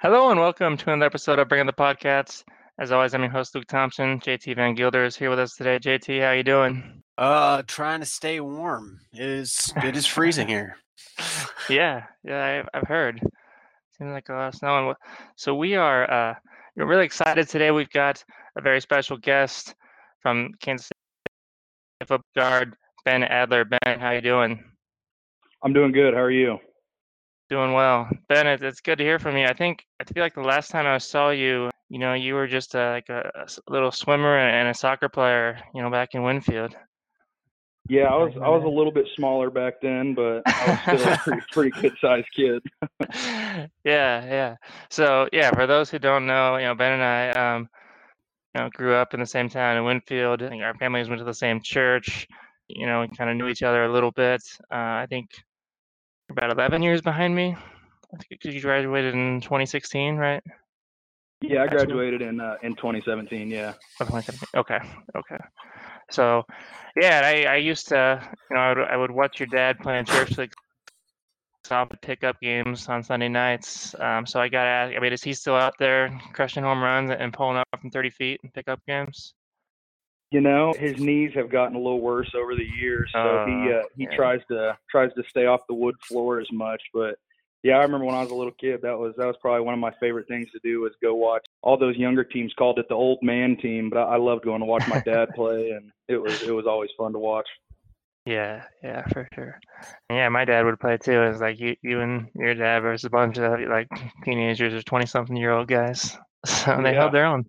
Hello and welcome to another episode of Bring the Podcast. As always, I'm your host Luke Thompson. JT Van Gilder is here with us today. JT, how you doing? Trying to stay warm. It is freezing here. Yeah, I've heard. Seems like a lot of snow. So we're really excited today. We've got a very special guest from Kansas City football guard, Ben Adler. Ben, how you doing? I'm doing good. How are you? Doing well. Ben, it's good to hear from you. I feel like the last time I saw you, you were just a little swimmer and a soccer player, back in Winfield. Yeah, I was a little bit smaller back then, but I was still a pretty good sized kid. Yeah. So yeah, for those who don't know, Ben and I, grew up in the same town in Winfield. I think our families went to the same church. We kind of knew each other a little bit. I think you're about 11 years behind me. I think because you graduated in 2016, right? Yeah, I graduated in 2017. Yeah. Oh, 2017. Okay. So, yeah, I used to, I would watch your dad play in church, like stop at pickup games on Sunday nights. So I got to ask, I mean, is he still out there crushing home runs and pulling up from 30 feet in pickup games? His knees have gotten a little worse over the years, so he tries to stay off the wood floor as much. But yeah, I remember when I was a little kid, that was probably one of my favorite things to do was go watch. All those younger teams called it the old man team, but I loved going to watch my dad play, and it was always fun to watch. Yeah, for sure. Yeah, my dad would play too. It was like you and your dad versus a bunch of like teenagers or 20-something-year-old guys. So they held their own.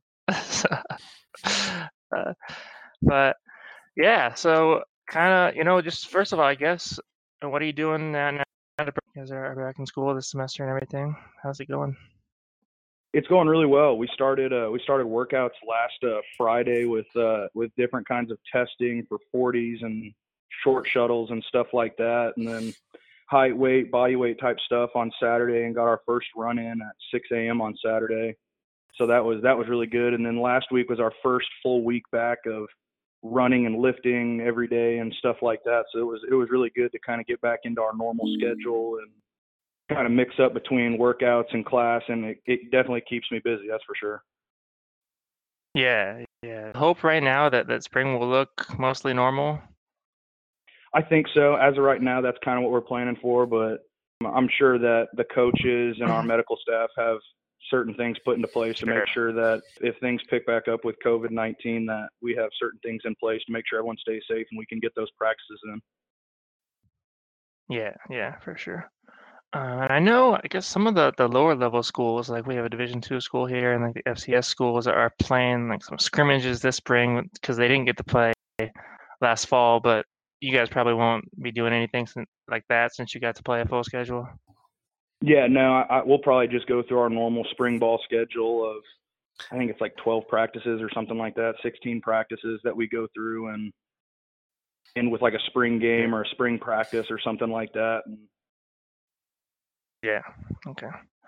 But yeah, so kind of, just first of all, I guess, what are you doing now? You guys are back in school this semester and everything. How's it going? It's going really well. We started workouts last Friday with different kinds of testing for 40s and short shuttles and stuff like that, and then height, weight, body weight type stuff on Saturday, and got our first run in at 6 a.m. on Saturday. So that was really good. And then last week was our first full week back of running and lifting every day and stuff like that. So it was really good to kind of get back into our normal schedule and kind of mix up between workouts and class, and it definitely keeps me busy, that's for sure. Yeah. Hope right now that spring will look mostly normal. I think so. As of right now, that's kind of what we're planning for, but I'm sure that the coaches and our medical staff have certain things put into place to make sure that if things pick back up with COVID-19, that we have certain things in place to make sure everyone stays safe and we can get those practices in. Yeah, for sure. And I know, I guess some of the lower level schools, like we have a Division II school here, and like the FCS schools are playing like some scrimmages this spring because they didn't get to play last fall. But you guys probably won't be doing anything like that since you got to play a full schedule. Yeah, no, we'll probably just go through our normal spring ball schedule of, I think it's like 12 practices or something like that, 16 practices that we go through, and with like a spring game or a spring practice or something like that. Yeah. Okay.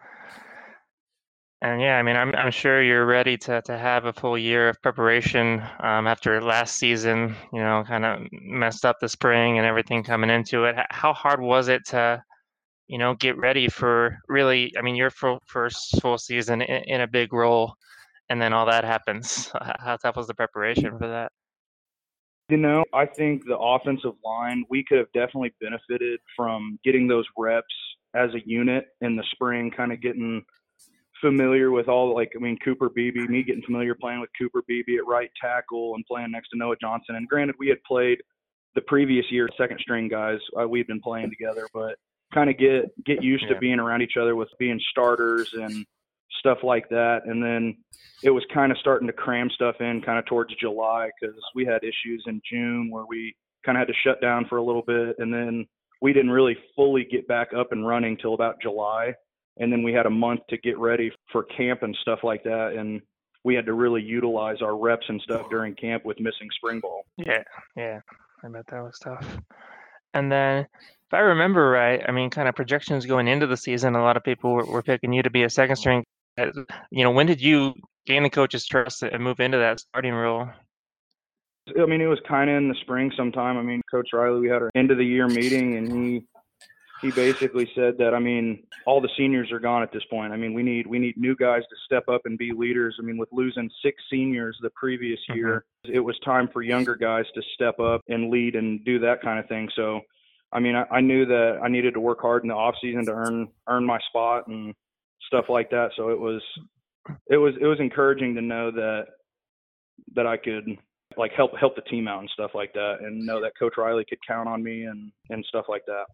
And yeah, I mean, I'm sure you're ready to have a full year of preparation after last season. Kind of messed up the spring and everything coming into it. How hard was it to, get ready for really? I mean, your first full season in a big role, and then all that happens. How tough was the preparation for that? I think the offensive line, we could have definitely benefited from getting those reps as a unit in the spring, kind of getting familiar with Cooper Beebe, me getting familiar playing with Cooper Beebe at right tackle and playing next to Noah Johnson. And granted, we had played the previous year second string guys. We've been playing together, but kind of get used to being around each other with being starters and stuff like that. And then it was kind of starting to cram stuff in kind of towards July because we had issues in June where we kind of had to shut down for a little bit. And then we didn't really fully get back up and running till about July. And then we had a month to get ready for camp and stuff like that. And we had to really utilize our reps and stuff during camp with missing spring ball. Yeah. I bet that was tough. And then, if I remember right, I mean, kind of projections going into the season, a lot of people were picking you to be a second string. When did you gain the coach's trust and move into that starting role? I mean, it was kind of in the spring sometime. I mean, Coach Riley, we had our end of the year meeting, and he basically said that, I mean, all the seniors are gone at this point. I mean, we need new guys to step up and be leaders. I mean, with losing 6 seniors the previous year, it was time for younger guys to step up and lead and do that kind of thing. So, I mean, I knew that I needed to work hard in the off season to earn my spot and stuff like that. So it was encouraging to know that I could like help the team out and stuff like that, and know that Coach Riley could count on me and stuff like that.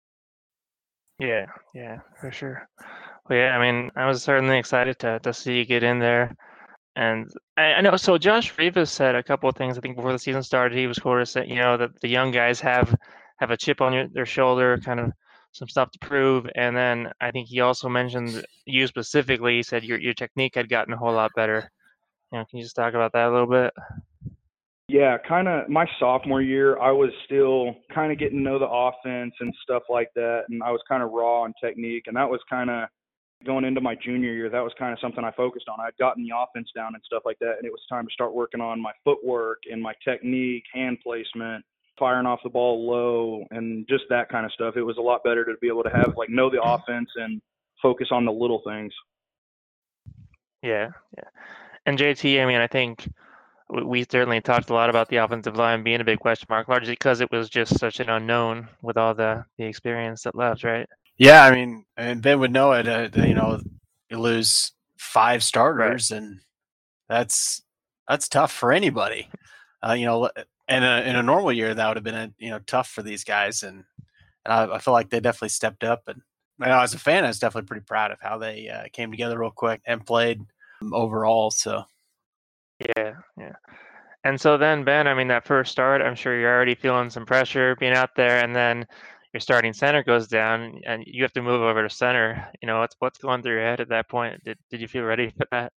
Yeah, for sure. Well, yeah, I mean, I was certainly excited to see you get in there. And I know, so Josh Rivas said a couple of things, I think, before the season started. He was quoted saying, that the young guys have a chip on their shoulder, kind of some stuff to prove. And then I think he also mentioned you specifically. He said your technique had gotten a whole lot better. Can you just talk about that a little bit? Yeah, kind of my sophomore year, I was still kind of getting to know the offense and stuff like that, and I was kind of raw on technique, and that was kind of going into my junior year. That was kind of something I focused on. I'd gotten the offense down and stuff like that, and it was time to start working on my footwork and my technique, hand placement, firing off the ball low, and just that kind of stuff. It was a lot better to be able to have know the offense and focus on the little things. Yeah. And JT, I mean, I think we certainly talked a lot about the offensive line being a big question mark, largely because it was just such an unknown with all the experience that left, right? Yeah, I mean, and Ben would know it. You lose 5 starters, right, and that's tough for anybody. In a normal year, that would have been tough for these guys, and I feel like they definitely stepped up. And as a fan, I was definitely pretty proud of how they came together real quick and played overall. So. Yeah. And so then, Ben, I mean, that first start, I'm sure you're already feeling some pressure being out there, and then your starting center goes down, and you have to move over to center. What's going through your head at that point? Did you feel ready for that?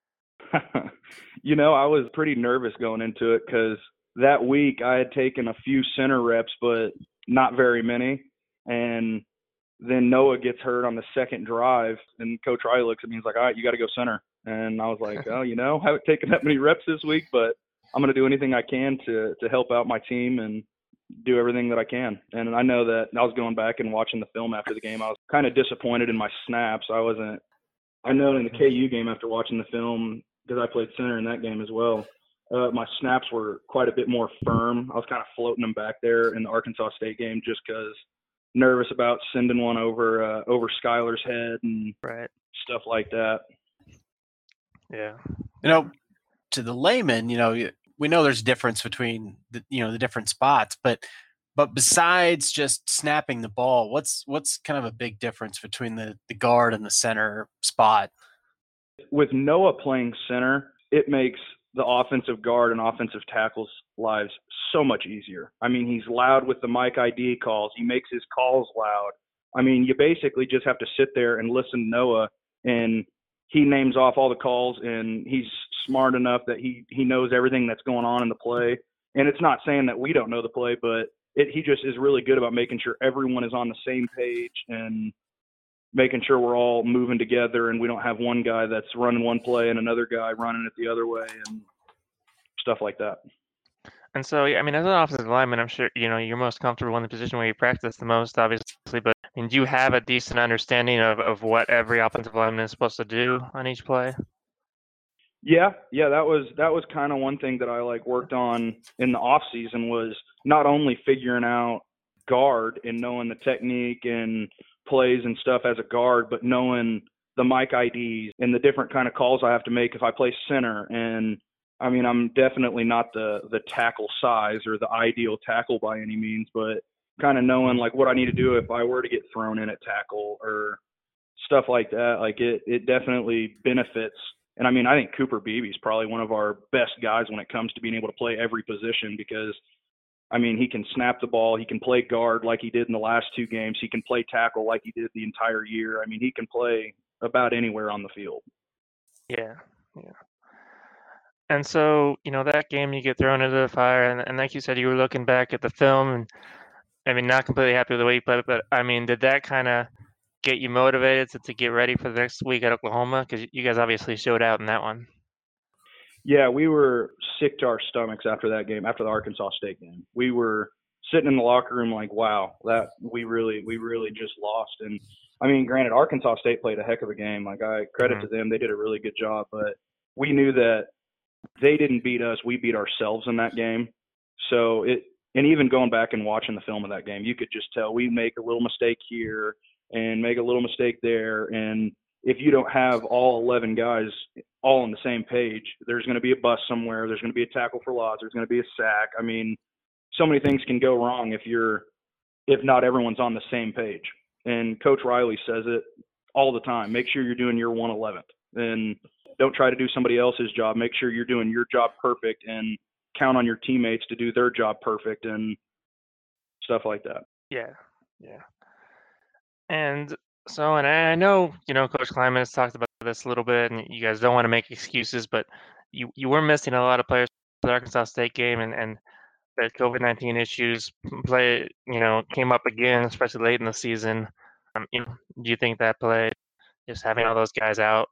I was pretty nervous going into it because that week I had taken a few center reps, but not very many. And then Noah gets hurt on the second drive, and Coach Riley looks at me and he's like, all right, you got to go center. And I was like, oh, I haven't taken that many reps this week, but I'm going to do anything I can to help out my team and do everything that I can. And I know that I was going back and watching the film after the game. I was kind of disappointed in my snaps. I know in the KU game after watching the film, because I played center in that game as well, my snaps were quite a bit more firm. I was kind of floating them back there in the Arkansas State game just because nervous about sending one over Skylar's head and stuff like that. Yeah. To the layman, we know there's a difference between the different spots, but besides just snapping the ball, what's kind of a big difference between the guard and the center spot? With Noah playing center, it makes the offensive guard and offensive tackles' lives so much easier. I mean, he's loud with the mic ID calls. He makes his calls loud. I mean, you basically just have to sit there and listen to Noah, and he names off all the calls, and he's smart enough that he knows everything that's going on in the play. And it's not saying that we don't know the play, but he just is really good about making sure everyone is on the same page and making sure we're all moving together and we don't have one guy that's running one play and another guy running it the other way and stuff like that. And so, I mean, as an offensive lineman, I'm sure, you're most comfortable in the position where you practice the most, obviously, but I mean, do you have a decent understanding of what every offensive lineman is supposed to do on each play? Yeah, that was kind of one thing that I worked on in the off season, was not only figuring out guard and knowing the technique and plays and stuff as a guard, but knowing the mic IDs and the different kind of calls I have to make if I play center. And I mean, I'm definitely not the tackle size or the ideal tackle by any means, but kind of knowing what I need to do if I were to get thrown in at tackle or stuff like that. It definitely benefits. And I mean, I think Cooper Beebe is probably one of our best guys when it comes to being able to play every position, because I mean, he can snap the ball. He can play guard like he did in the last 2 games. He can play tackle like he did the entire year. I mean, he can play about anywhere on the field. Yeah. And so, that game you get thrown into the fire, and like you said, you were looking back at the film, and I mean, not completely happy with the way you played, but I mean, did that kind of get you motivated to get ready for the next week at Oklahoma? Because you guys obviously showed out in that one. Yeah, we were sick to our stomachs after that game, after the Arkansas State game. We were sitting in the locker room like, wow, that we really just lost. And I mean, granted, Arkansas State played a heck of a game. Like, I credit to them, they did a really good job. But we knew that they didn't beat us; we beat ourselves in that game. So and even going back and watching the film of that game, you could just tell we make a little mistake here and make a little mistake there. And if you don't have all 11 guys all on the same page, there's going to be a bust somewhere. There's going to be a tackle for loss. There's going to be a sack. I mean, so many things can go wrong if not everyone's on the same page. And Coach Riley says it all the time. Make sure you're doing your 111th, and don't try to do somebody else's job. Make sure you're doing your job perfect, and count on your teammates to do their job perfect and stuff like that. Yeah. And so, and I know, Coach Klieman has talked about this a little bit, and you guys don't want to make excuses, but you were missing a lot of players for the Arkansas State game, and the COVID-19 issues came up again, especially late in the season. Do you think that played, just having all those guys out?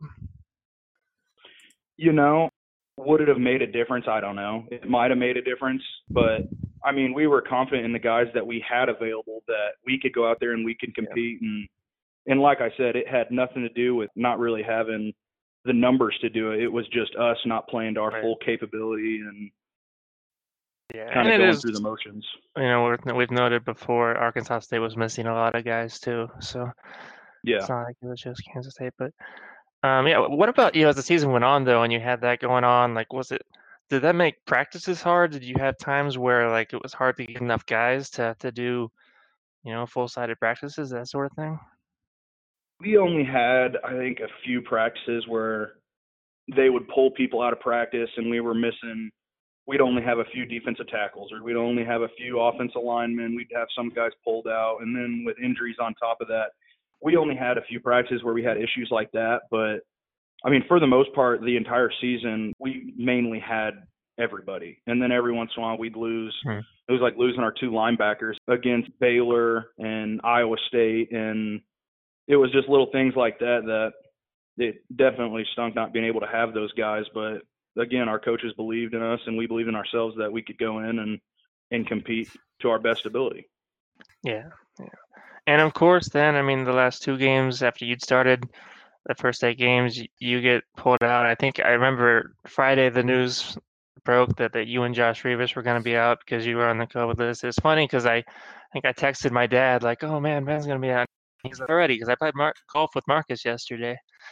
Would it have made a difference? I don't know. It might have made a difference, but I mean, we were confident in the guys that we had available that we could go out there and we could compete. And like I said, it had nothing to do with not really having the numbers to do it. It was just us not playing to our full capability and kind of going through the motions. We've noted before, Arkansas State was missing a lot of guys too. So yeah, it's not like it was just Kansas State, but what about, as the season went on though, and you had that going on, like, did that make practices hard? Did you have times where like it was hard to get enough guys to do, full-sided practices, that sort of thing? We only had, I think, a few practices where they would pull people out of practice and we'd only have a few defensive tackles, or we'd only have a few offensive linemen. We'd have some guys pulled out. And then with injuries on top of that, we only had a few practices where we had issues like that. But, I mean, for the most part, the entire season, we mainly had everybody. And then every once in a while we'd lose. It was like losing our two linebackers against Baylor and Iowa State. And it was just little things like that it definitely stunk not being able to have those guys. But, again, our coaches believed in us, and we believed in ourselves that we could go in and compete to our best ability. Yeah. And of course, then, I mean, the last two games after you'd started, the first 8 games, you get pulled out. I think I remember Friday the news broke that you and Josh Rivas were going to be out because you were on the COVID list. It's funny because I think I texted my dad like, "Oh man, Ben's going to be out." He's like, "Already," because I played golf with Marcus yesterday.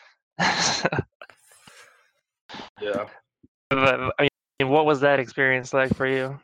Yeah. But, I mean, what was that experience like for you?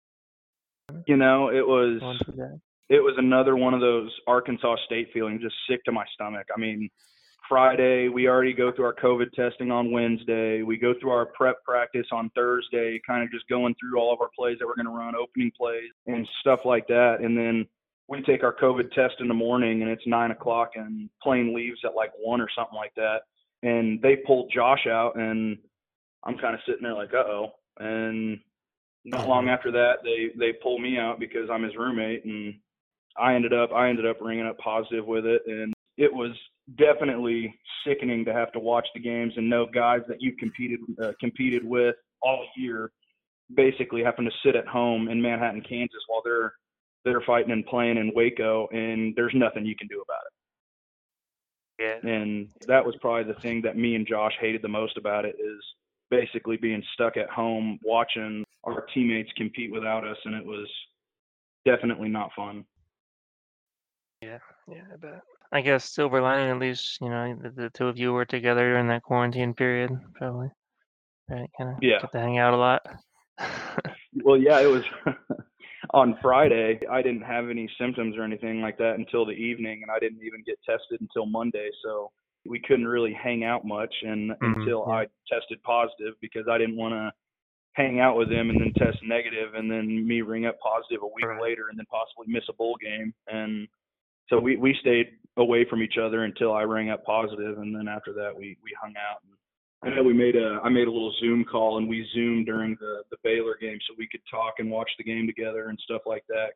It was another one of those Arkansas State feelings, just sick to my stomach. I mean, Friday, we already go through our COVID testing on Wednesday. We go through our prep practice on Thursday, kind of just going through all of our plays that we're going to run, opening plays and stuff like that. And then we take our COVID test in the morning, and it's 9 o'clock, and plane leaves at like 1 or something like that. And they pulled Josh out, and I'm kind of sitting there like, uh-oh. And not long after that, they pull me out because I'm his roommate, and I ended up ringing up positive with it. And it was definitely sickening to have to watch the games and know guys that you competed with all year basically having to sit at home in Manhattan, Kansas while they're fighting and playing in Waco, and there's nothing you can do about it. Yeah. And that was probably the thing that me and Josh hated the most about it, is basically being stuck at home watching our teammates compete without us, and it was definitely not fun. Yeah, I bet. I guess silver lining, at least, the two of you were together during that quarantine period, probably. Right, kind of get to hang out a lot. Well, yeah, it was on Friday. I didn't have any symptoms or anything like that until the evening, and I didn't even get tested until Monday, so we couldn't really hang out much until I tested positive, because I didn't want to hang out with him and then test negative and then me ring up positive a week later and then possibly miss a bowl game. And so we stayed away from each other until I rang up positive, and then after that we hung out. And I know I made a little Zoom call, and we Zoomed during the Baylor game so we could talk and watch the game together and stuff like that.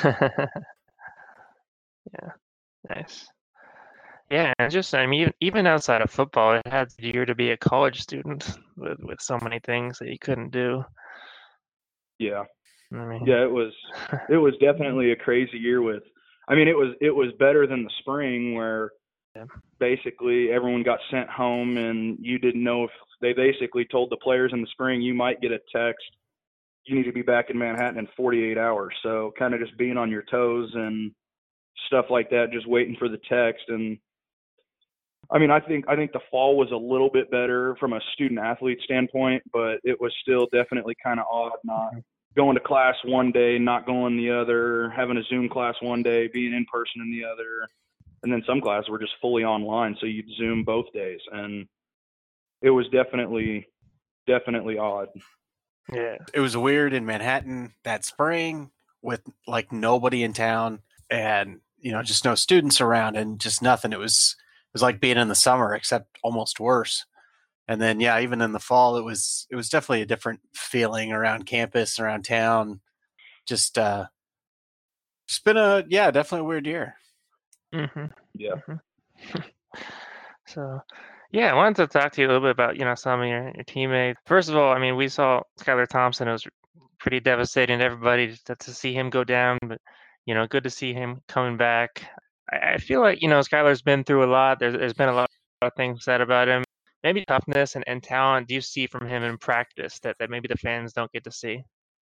Yeah, nice. Yeah, and just, I mean, even outside of football, it had the year to be a college student with so many things that you couldn't do. Yeah. I mean, Yeah, it was definitely a crazy year with. I mean, it was better than the spring where yeah. basically everyone got sent home and you didn't know if they basically told the players in the spring you might get a text, you need to be back in Manhattan in 48 hours. So kind of just being on your toes and stuff like that, just waiting for the text. And I mean, I think the fall was a little bit better from a student athlete standpoint, but it was still definitely kind of odd not going to class one day, not going the other, having a Zoom class one day, being in person in the other. And then some classes were just fully online, so you'd Zoom both days. And it was definitely odd. Yeah. It was weird in Manhattan that spring with like nobody in town and just no students around and just nothing. It was like being in the summer, except almost worse. And then even in the fall, it was definitely a different feeling around campus, around town. Just it's been definitely a weird year. Mm-hmm. Yeah. Mm-hmm. So, yeah, I wanted to talk to you a little bit about, some of your teammates. First of all, I mean, we saw Skylar Thompson. It was pretty devastating to everybody to see him go down, but, good to see him coming back. I feel like, Skylar's been through a lot. There's been a lot of things said about him. Maybe toughness and talent do you see from him in practice that maybe the fans don't get to see?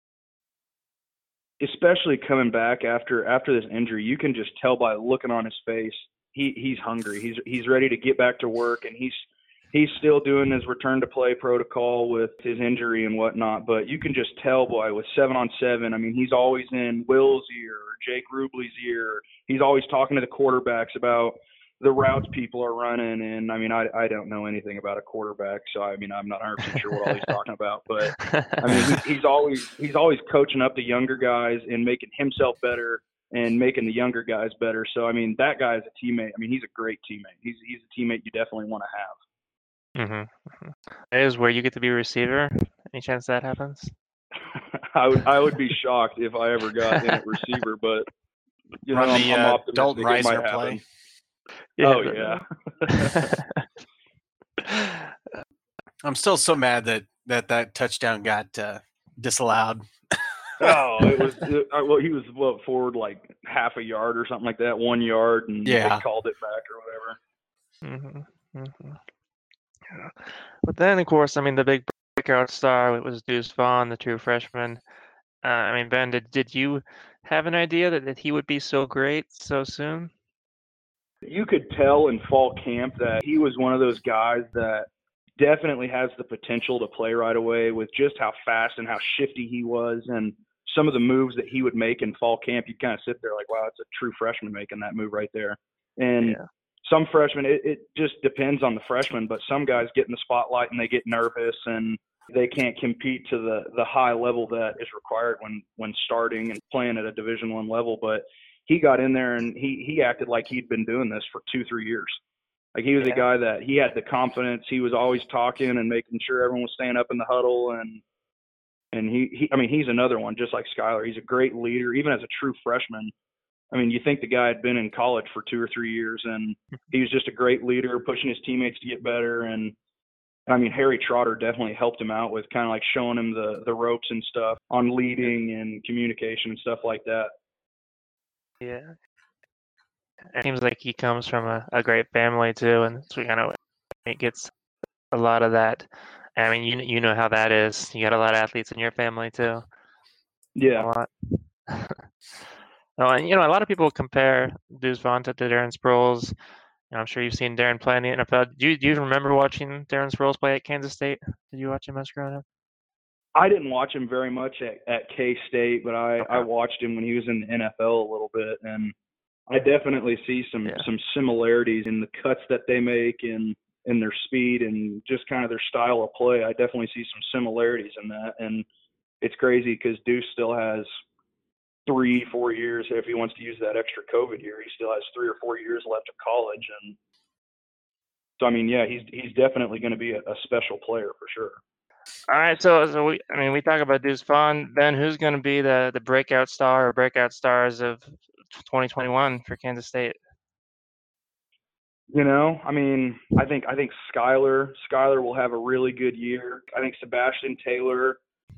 Especially coming back after this injury, you can just tell by looking on his face. He's hungry. He's ready to get back to work, and he's still doing his return to play protocol with his injury and whatnot. But you can just tell, boy, with 7-on-7. I mean, he's always in Will's ear or Jake Rubley's ear. He's always talking to the quarterbacks about the routes people are running. And I mean, I don't know anything about a quarterback, so I mean, I'm not 100% sure what all he's talking about. But I mean, he's always coaching up the younger guys and making himself better and making the younger guys better. So I mean, that guy is a teammate. I mean, he's a great teammate. He's a teammate you definitely want to have. Mm-hmm. That is where you get to be a receiver. Any chance that happens? I would be shocked if I ever got in at receiver, but Run the I'm optimistic Dalton it might Reisner happen. play. Yeah, oh yeah. I'm still so mad that touchdown got disallowed. Oh, well, he was forward like half a yard or something like that, 1 yard, and they called it back or whatever. Mm-hmm. Mm-hmm. Yeah. But then, of course, I mean, the big breakout star, it was Deuce Vaughn, the true freshman. I mean, Ben, did you have an idea that he would be so great so soon? You could tell in fall camp that he was one of those guys that definitely has the potential to play right away with just how fast and how shifty he was and some of the moves that he would make in fall camp. You'd kind of sit there like, wow, it's a true freshman making that move right there. And some freshmen, it just depends on the freshman, but some guys get in the spotlight and they get nervous and they can't compete to the high level that is required when starting and playing at a Division I level. But he got in there and he acted like he'd been doing this for 2-3 years. Like he was a guy that he had the confidence. He was always talking and making sure everyone was staying up in the huddle. And I mean, he's another one, just like Skylar. He's a great leader, even as a true freshman. I mean, you think the guy had been in college for 2 or 3 years, and he was just a great leader, pushing his teammates to get better. And I mean, Harry Trotter definitely helped him out with kind of like showing him the ropes and stuff on leading and communication and stuff like that. Yeah. It seems like he comes from a great family too, and so it gets a lot of that. I mean, you know how that is. You got a lot of athletes in your family too. Yeah. A lot. And a lot of people compare Deuce Vaughn to Darren Sproles. I'm sure you've seen Darren play in the NFL. Do you remember watching Darren Sproles play at Kansas State? Did you watch him as growing up? I didn't watch him very much at K-State, but I watched him when he was in the NFL a little bit, and I definitely see some similarities in the cuts that they make and in their speed and just kind of their style of play. I definitely see some similarities in that, and it's crazy because Deuce still has 3-4 years. If he wants to use that extra COVID year, he still has 3 or 4 years left of college, and so I mean, yeah, he's definitely going to be a special player for sure. All right, so we talk about Deuce Vaughn. Ben, who's going to be the breakout star or breakout stars of 2021 for Kansas State? I mean, I think Skylar will have a really good year. I think Sebastian Taylor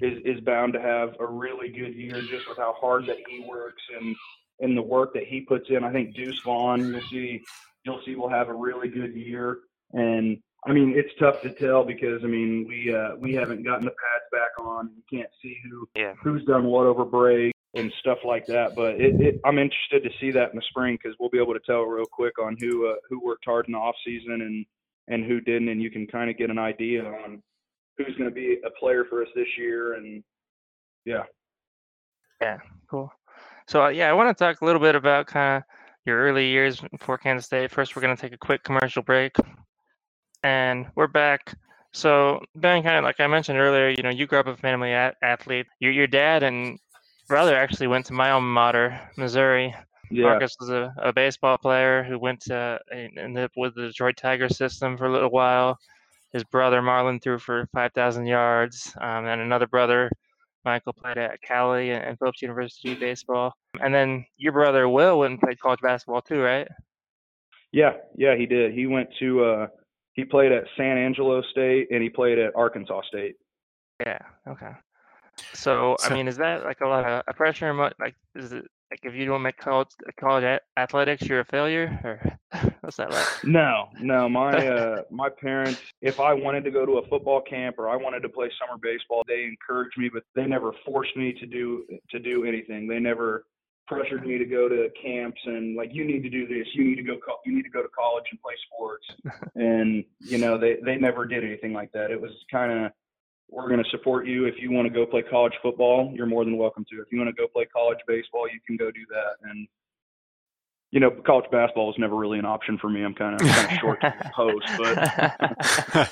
is bound to have a really good year just with how hard that he works and the work that he puts in. I think Deuce Vaughn, you'll see will have a really good year. And I mean, it's tough to tell because I mean we haven't gotten the pads back on. You can't see who's done what over break and stuff like that. But I'm interested to see that in the spring because we'll be able to tell real quick on who worked hard in the off season and who didn't, and you can kind of get an idea on who's going to be a player for us this year. And yeah, cool. So I want to talk a little bit about kind of your early years before Kansas State. First, we're going to take a quick commercial break, and we're back. So Ben, kind of like I mentioned earlier, you grew up a family athlete. Your dad and brother actually went to my alma mater, Missouri. yeah. Marcus was a baseball player who went to ended up with the Detroit Tigers system for a little while. His brother Marlon threw for 5,000 yards, and another brother, Michael, played at Cali and Phillips University baseball. And then your brother Will went and played college basketball too, right? Yeah, he did. He went to he played at San Angelo State and he played at Arkansas State. Yeah. Okay. So I mean, is that like a lot of pressure? Like, is it like if you don't make college athletics, you're a failure, or what's that like? No. My parents, if I wanted to go to a football camp or I wanted to play summer baseball, they encouraged me, but they never forced me to do anything. They never pressured me to go to camps and like, you need to do this, you need to go to college and play sports. And they never did anything like that. It was kind of, we're going to support you. If you want to go play college football, you're more than welcome to. If you want to go play college baseball, you can go do that. And college basketball was never really an option for me. I'm kind of short to the post,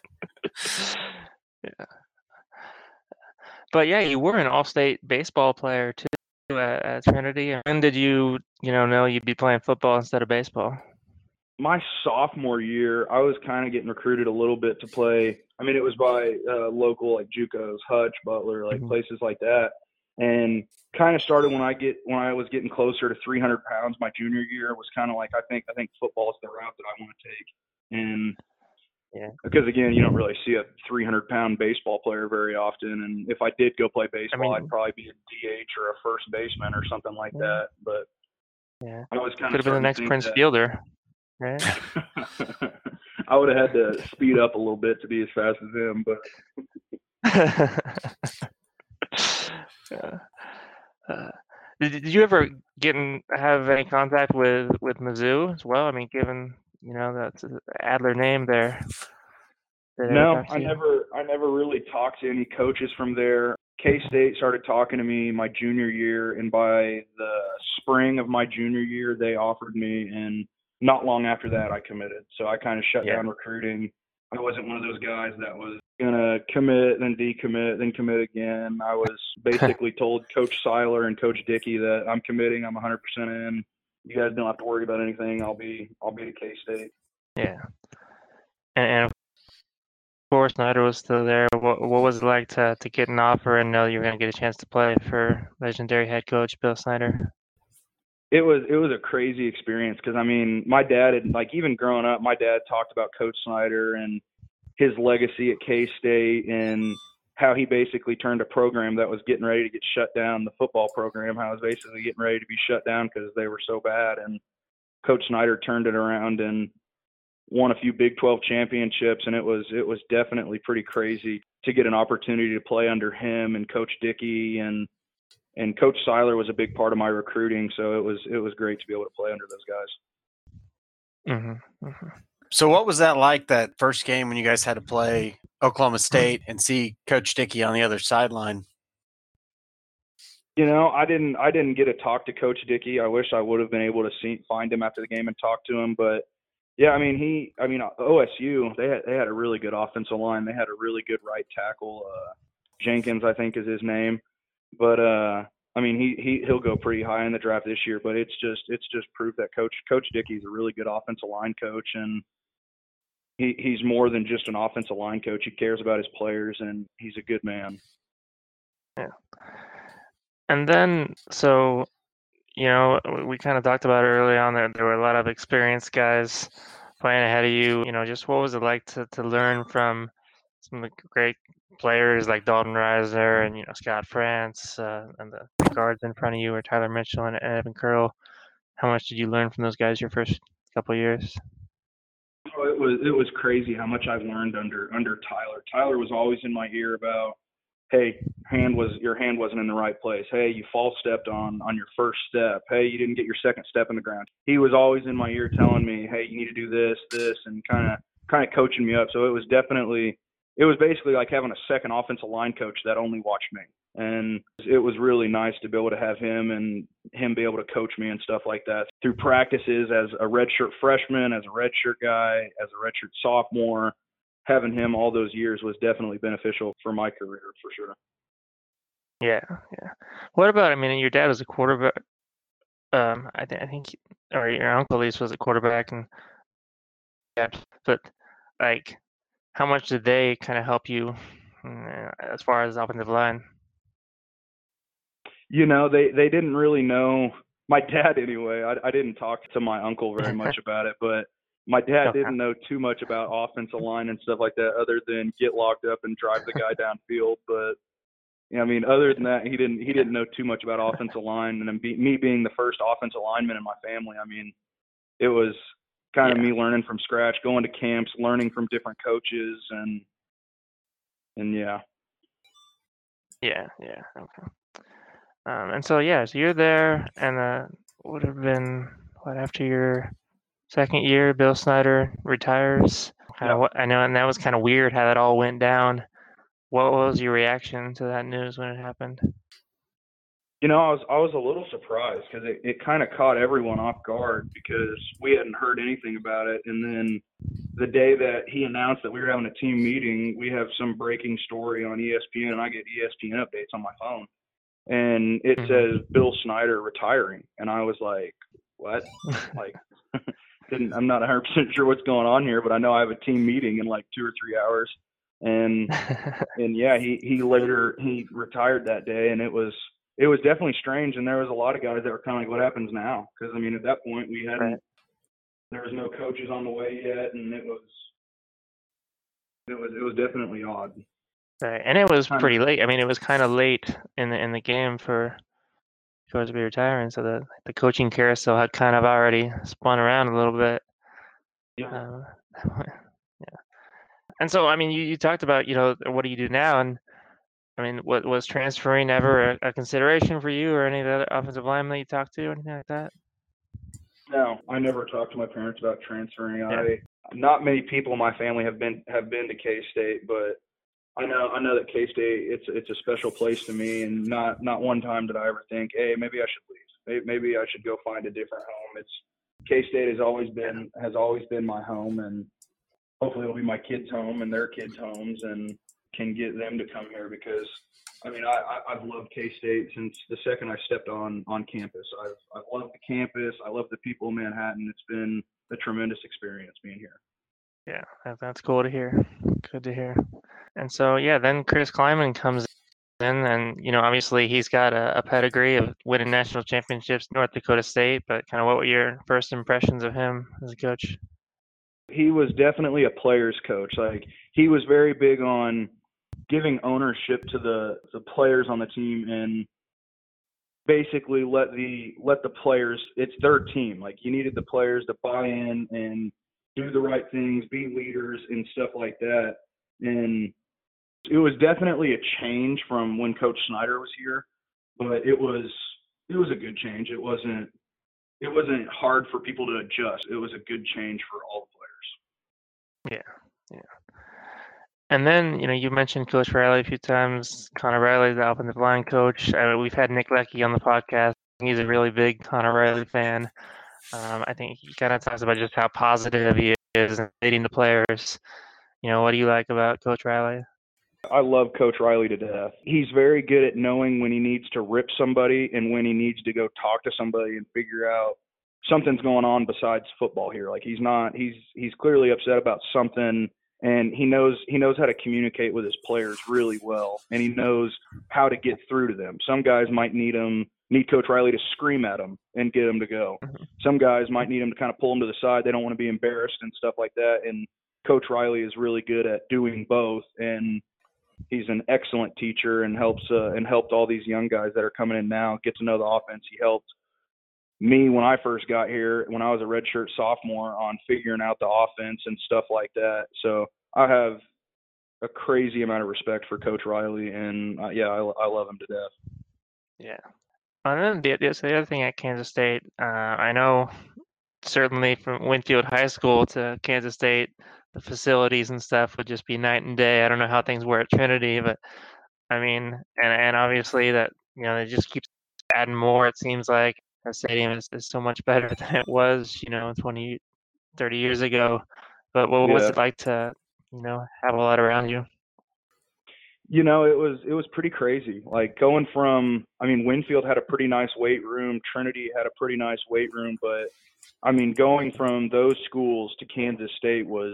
but But yeah, you were an all-state baseball player too at Trinity. When did you know you'd be playing football instead of baseball? My sophomore year, I was kind of getting recruited a little bit to play. I mean, it was by local like JUCOs, Hutch, Butler, like places like that. And kind of started when I was getting closer to 300 pounds. My junior year was kind of like I think football is the route that I want to take. And because again, you don't really see a 300-pound baseball player very often. And if I did go play baseball, I'd probably be a DH or a first baseman or something like that. But I was kind could have been the next Prince Fielder. Right. I would have had to speed up a little bit to be as fast as him, but did you ever have any contact with Mizzou as well? I mean, given that's the Adler name there. No, I never really talked to any coaches from there. K-State started talking to me my junior year, and by the spring of my junior year, they offered me, and not long after that, I committed. So I kind of shut down recruiting. I wasn't one of those guys that was going to commit, then decommit, then commit again. I was basically told Coach Seiler and Coach Dickey that I'm committing. I'm 100% in. You guys don't have to worry about anything. I'll be at K-State. Yeah. And of course, Snyder was still there. What was it like to get an offer and know you were going to get a chance to play for legendary head coach Bill Snyder? It was a crazy experience because, I mean, my dad had, like, even growing up, my dad talked about Coach Snyder and his legacy at K-State and how he basically turned a program that was getting ready to get shut down, the football program, how it was basically getting ready to be shut down because they were so bad. And Coach Snyder turned it around and won a few Big 12 championships, and it was definitely pretty crazy to get an opportunity to play under him and Coach Dickey and Coach Seiler was a big part of my recruiting, so it was great to be able to play under those guys. Mm-hmm. Mm-hmm. So what was that like, that first game when you guys had to play Oklahoma State and see Coach Dickey on the other sideline? I didn't get to talk to Coach Dickey. I wish I would have been able to find him after the game and talk to him, but yeah, OSU, they had a really good offensive line. They had a really good right tackle. Jenkins, I think, is his name. But he'll go pretty high in the draft this year. But it's just proof that Coach Dickey's a really good offensive line coach, and he's more than just an offensive line coach. He cares about his players, and he's a good man. Yeah. And then, so we kind of talked about it early on that there were a lot of experienced guys playing ahead of you. Just what was it like to learn from some of the great players like Dalton Risner and Scott France, and the guards in front of you were Tyler Mitchell and Evan Curl. How much did you learn from those guys your first couple of years? Oh, it was crazy how much I've learned under Tyler. Tyler was always in my ear about, hey, your hand wasn't in the right place. Hey, you false stepped on your first step. Hey, you didn't get your second step in the ground. He was always in my ear telling me, hey, you need to do this, and kind of coaching me up. So it was basically like having a second offensive line coach that only watched me. And it was really nice to be able to have him and him be able to coach me and stuff like that through practices as a redshirt freshman, as a redshirt guy, as a redshirt sophomore. Having him all those years was definitely beneficial for my career, for sure. Yeah. What about, your dad was a quarterback. I think, or your uncle at least was a quarterback, and but like, how much did they kind of help you as far as offensive line? They didn't really know. My dad, anyway. I didn't talk to my uncle very much about it, but my dad didn't know too much about offensive line and stuff like that, other than get locked up and drive the guy downfield. But other than that, he didn't know too much about offensive line. And then me being the first offensive lineman in my family, it was kind of me learning from scratch, going to camps, learning from different coaches, and yeah. Yeah. Okay. And so you're there, and would have been after your second year, Bill Snyder retires. I know, and that was kind of weird how that all went down. What was your reaction to that news when it happened? I was a little surprised because it kind of caught everyone off guard because we hadn't heard anything about it. And then the day that he announced that we were having a team meeting, we have some breaking story on ESPN, and I get ESPN updates on my phone. And it says Bill Snyder retiring. And I was like, what? Like, I'm not 100% sure what's going on here, but I know I have a team meeting in like 2 or 3 hours. And he retired that day, and it was definitely strange. And there was a lot of guys that were kind of like, what happens now? Because at that point there was no coaches on the way yet, and it was definitely odd. Right, and it was pretty late. It was kind of late in the game for George to be retiring, so the coaching carousel had kind of already spun around a little bit. Yeah. And so, you talked about, what do you do now? And what was transferring ever a consideration for you or any of the other offensive linemen that you talked to, or anything like that? No, I never talked to my parents about transferring. Not many people in my family have been to K-State, but I know that K-State it's a special place to me, and not one time did I ever think, hey, maybe I should leave. Maybe I should go find a different home. K-State has always been my home, and hopefully it'll be my kids' home and their kids' homes, and can get them to come here because I've loved K-State since the second I stepped on campus. I've loved the campus. I love the people in Manhattan. It's been a tremendous experience being here. Yeah, that's cool to hear. Good to hear. And so, then Chris Klieman comes in, and, obviously he's got a pedigree of winning national championships, North Dakota State, but kind of what were your first impressions of him as a coach? He was definitely a player's coach. Like, he was very big on giving ownership to the players on the team, and basically let the players, it's their team. Like, you needed the players to buy in and do the right things, be leaders and stuff like that. And it was definitely a change from when Coach Snyder was here, but it was a good change. It wasn't hard for people to adjust. It was a good change for all the players. Yeah. And then, you mentioned Coach Riley a few times. Connor Riley, the offensive line coach. We've had Nick Leckie on the podcast. He's a really big Connor Riley fan. I think he kind of talks about just how positive he is in leading the players. What do you like about Coach Riley? I love Coach Riley to death. He's very good at knowing when he needs to rip somebody and when he needs to go talk to somebody and figure out something's going on besides football here. Like, he's clearly upset about something, and he knows how to communicate with his players really well, and he knows how to get through to them. Some guys might need Coach Riley to scream at them and get them to go. Some guys might need him to kind of pull them to the side. They don't want to be embarrassed and stuff like that. And Coach Riley is really good at doing both, and he's an excellent teacher and helped all these young guys that are coming in now get to know the offense. He helped me when I first got here, when I was a redshirt sophomore, on figuring out the offense and stuff like that. So I have a crazy amount of respect for Coach Riley, and I love him to death. Yeah. And then the other thing at Kansas State, I know certainly from Winfield High School to Kansas State, the facilities and stuff would just be night and day. I don't know how things were at Trinity, but I mean, and obviously that, they just keep adding more. It seems like the stadium is so much better than it was, 20, 30 years ago. But what was it like to, have a lot around you? It was pretty crazy. Like going from, Winfield had a pretty nice weight room. Trinity had a pretty nice weight room, but going from those schools to Kansas State was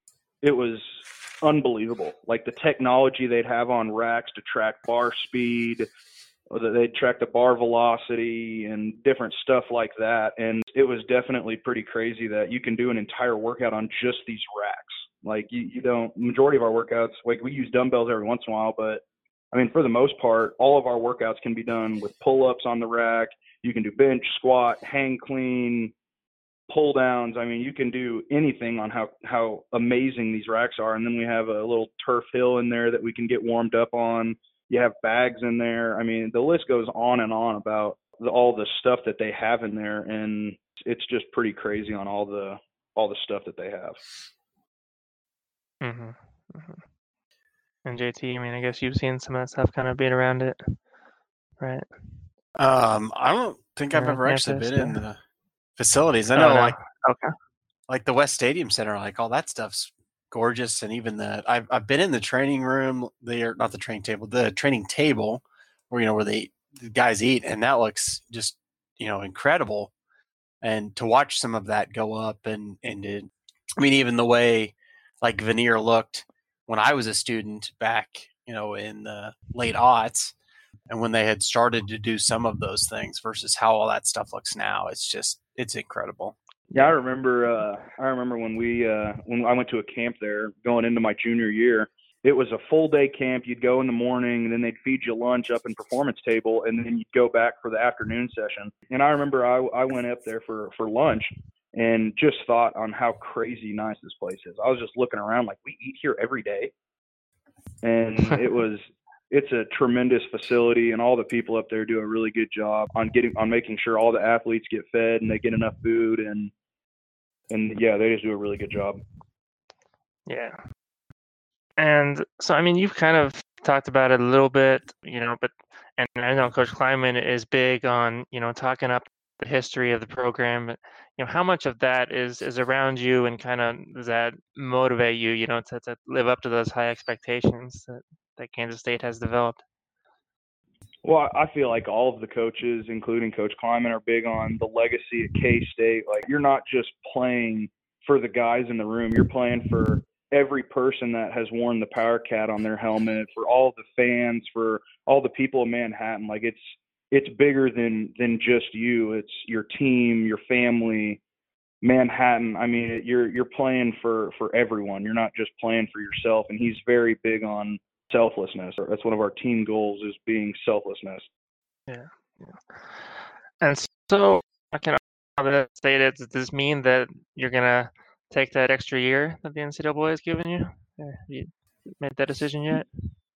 unbelievable. Like the technology they'd have on racks to track bar speed, or that they'd track the bar velocity and different stuff like that. And it was definitely pretty crazy that you can do an entire workout on just these racks. Like you don't, majority of our workouts, like we use dumbbells every once in a while, but for the most part, all of our workouts can be done with pull-ups on the rack. You can do bench, squat, hang clean, pull downs. You can do anything on how amazing these racks are. And then we have a little turf hill in there that we can get warmed up on. You have bags in there. The list goes on and on about all the stuff that they have in there, and it's just pretty crazy on all the stuff that they have. Mm-hmm. Mm-hmm. And JT, I guess you've seen some of that stuff kind of being around it, right? I don't think I've ever actually been in the facilities. I know, like the West Stadium Center, like all that stuff's gorgeous, and even I've been in the training room there, not the training table, the training table where the guys eat, and that looks just incredible. And to watch some of that go up and even the way like Veneer looked when I was a student back in the late aughts, and when they had started to do some of those things versus how all that stuff looks now, it's incredible. Yeah, I remember when I went to a camp there going into my junior year. It was a full day camp. You'd go in the morning, and then they'd feed you lunch up in performance table, and then you'd go back for the afternoon session. And I remember I went up there for lunch and just thought on how crazy nice this place is. I was just looking around like, we eat here every day. And it's a tremendous facility, and all the people up there do a really good job on making sure all the athletes get fed and they get enough food, and yeah, they just do a really good job. Yeah. And so, you've kind of talked about it a little bit, but I know Coach Klieman is big on, talking up the history of the program. But, how much of that is around you, and kind of does that motivate you, to live up to those high expectations that Kansas State has developed? Well, I feel like all of the coaches, including Coach Klieman, are big on the legacy at K-State. Like, you're not just playing for the guys in the room. You're playing for every person that has worn the Power Cat on their helmet, for all the fans, for all the people of Manhattan. Like, it's bigger than just you. It's your team, your family, Manhattan. You're playing for everyone. You're not just playing for yourself. And he's very big on selflessness. That's one of our team goals, is being selflessness. Yeah. And so, does this mean that you're gonna take that extra year that the NCAA has given you? Have you made that decision yet?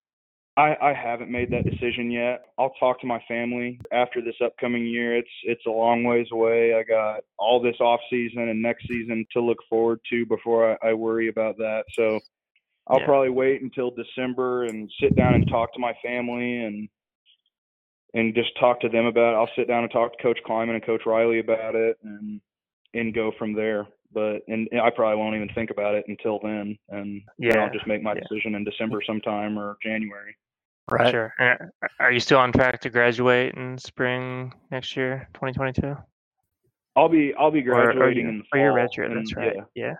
I haven't made that decision yet. I'll talk to my family after this upcoming year. It's a long ways away. I got all this off season and next season to look forward to before I worry about that. So I'll probably wait until December and sit down and talk to my family and just talk to them about it. I'll sit down and talk to Coach Klieman and Coach Riley about it and go from there. But I probably won't even think about it until then. And then I'll just make my decision in December sometime or January. Right. Sure. Are you still on track to graduate in spring next year, 2022? I'll be graduating in the fall. Or you're redshirt, that's right. Yeah.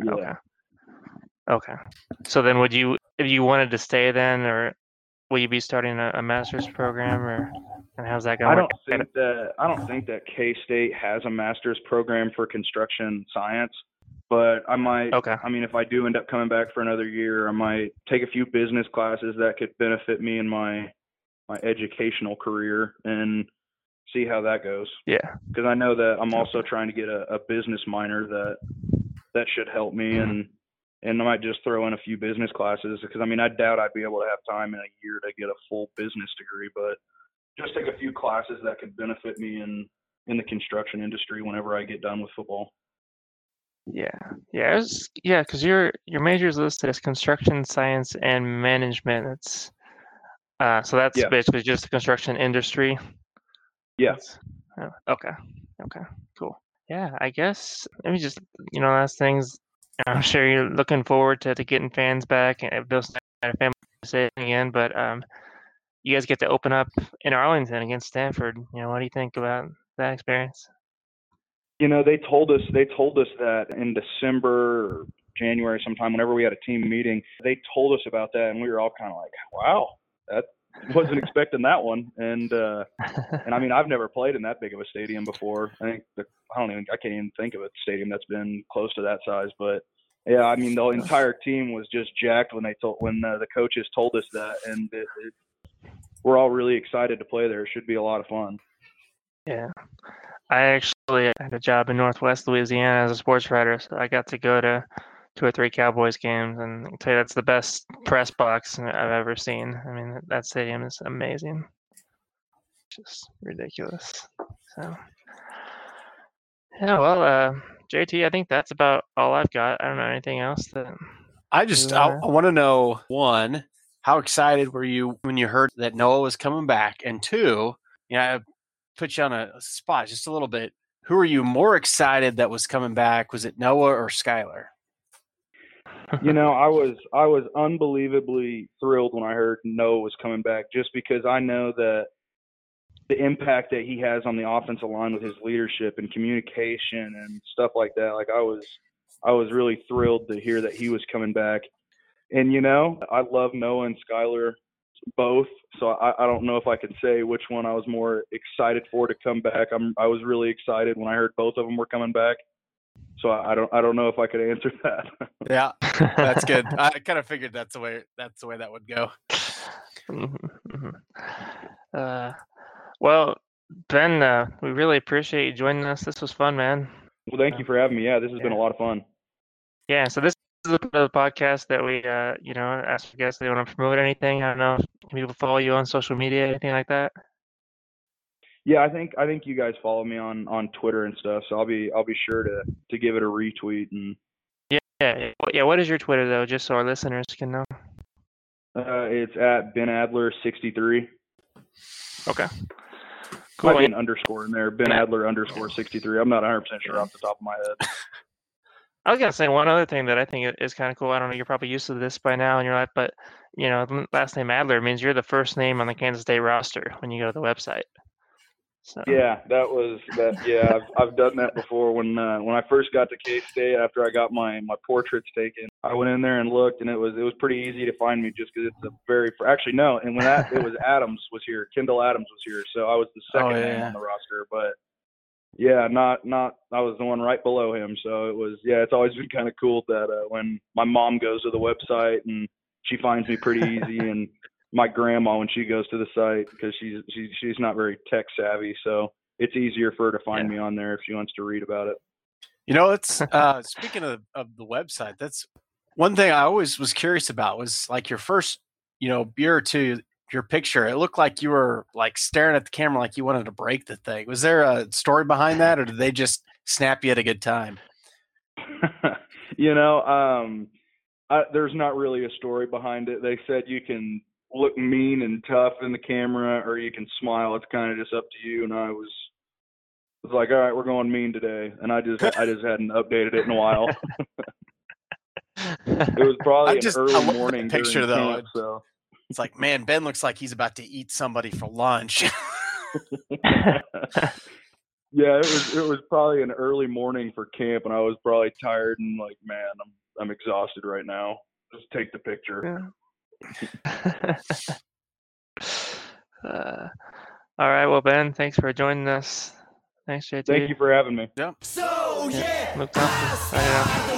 Okay. So then if you wanted to stay then, or will you be starting a master's program, and how's that going? I don't think that K-State has a master's program for construction science. but I might. Okay. I mean, if I do end up coming back for another year, I might take a few business classes that could benefit me in my educational career and see how that goes. Yeah. Because I know that I'm also trying to get a business minor that should help me, and I might just throw in a few business classes because I mean I doubt I'd be able to have time in a year to get a full business degree, but just take a few classes that could benefit me in the construction industry whenever I get done with football. Yeah. Because your major is listed as construction science and management. It's so that's basically just the construction industry. Yeah. Okay. Cool. Yeah, I guess let me just last things. I'm sure you're looking forward to getting fans back and Bill Snyder family say again, but you guys get to open up in Arlington against Stanford. What do you think about that experience? They told us that in December or January sometime, whenever we had a team meeting, they told us about that, and we were all kind of like, wow, that wasn't expecting that one. And I mean, I've never played in that big of a stadium before. I can't even think of a stadium that's been close to that size. But yeah, I mean, the entire team was just jacked when the coaches told us that, and we're all really excited to play there. It should be a lot of fun. Yeah, I actually had a job in Northwest Louisiana as a sports writer, so I got to go to 2 or 3 Cowboys games, and I can tell you that's the best press box I've ever seen. I mean, that stadium is amazing, just ridiculous. So, yeah, well, JT, I think that's about all I've got. I don't know anything else that. I want to know, one, how excited were you when you heard that Noah was coming back, and two, I put you on a spot just a little bit. Who are you more excited that was coming back? Was it Noah or Skylar? I was unbelievably thrilled when I heard Noah was coming back, just because I know that the impact that he has on the offensive line with his leadership and communication and stuff like that. Like I was really thrilled to hear that he was coming back. And I love Noah and Skylar both, so I don't know if I could say which one I was more excited for to come back. I was really excited when I heard both of them were coming back. So I don't know if I could answer that. Yeah, that's good. I kind of figured that's the way that would go. Well, Ben, we really appreciate you joining us. This was fun, man. Well, thank you for having me. Yeah, this has been a lot of fun. Yeah, so this is a part of the podcast that we, ask guests if they want to promote anything. I don't know, can people follow you on social media, anything like that? Yeah, I think you guys follow me on Twitter and stuff, so I'll be sure to give it a retweet and. Yeah. What is your Twitter though, just so our listeners can know? It's at Ben Adler 63. Okay. Cool. Might be an underscore in there, Ben Adler _ 63. I'm not 100% sure off the top of my head. I was gonna say one other thing that I think is kind of cool. I don't know, you're probably used to this by now in your life, but last name Adler means you're the first name on the Kansas State roster when you go to the website. So. Yeah, Yeah, I've done that before. When I first got to K-State, after I got my portraits taken, I went in there and looked, and it was pretty easy to find me just because it's a very actually no. And when it was Adams was here, Kendall Adams was here, so I was the second name on the roster. But yeah, not I was the one right below him. So it was it's always been kind of cool that when my mom goes to the website and she finds me pretty easy, and my grandma when she goes to the site, because she's not very tech savvy, so it's easier for her to find me on there if she wants to read about it. It's speaking of the website, that's one thing I always was curious about was like your first year or two, your picture, it looked like you were like staring at the camera like you wanted to break the thing. Was there a story behind that, or did they just snap you at a good time? There's not really a story behind it. They said you can look mean and tough in the camera, or you can smile. It's kind of just up to you. And I was like, all right, we're going mean today. And I just hadn't updated it in a while. It was probably an early morning picture though. Camp, so. It's like, man, Ben looks like he's about to eat somebody for lunch. Yeah, it was probably an early morning for camp, and I was probably tired and like, man, I'm exhausted right now. Just take the picture. All right, well, Ben, thanks for joining us. Thanks, JT. Thank you for having me. Yep. So yeah, Look up.